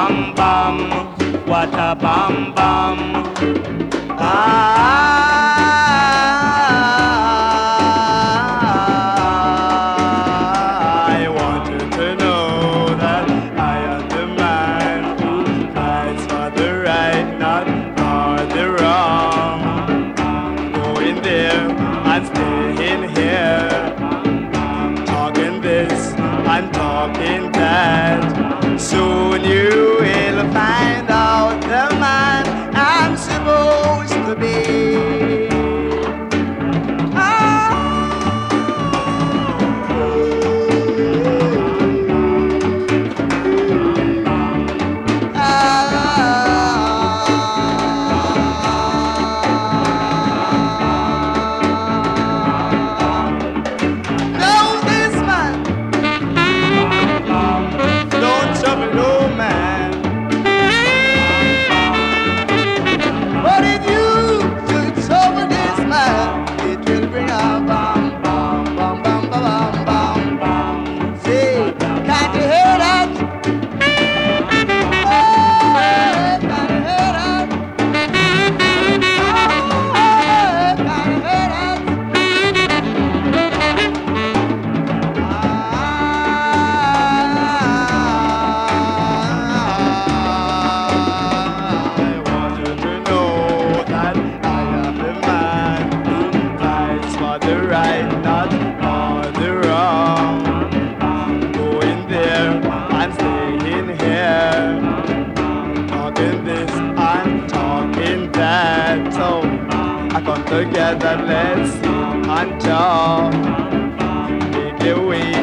bam bam, what a bam bam. I want you to know that I am the man who fights for the right, not for the wrong. Going there and staying here, talking this and talking that. Soon you will find out the man I'm supposed to be. Together, let's sit and talk. Make a way.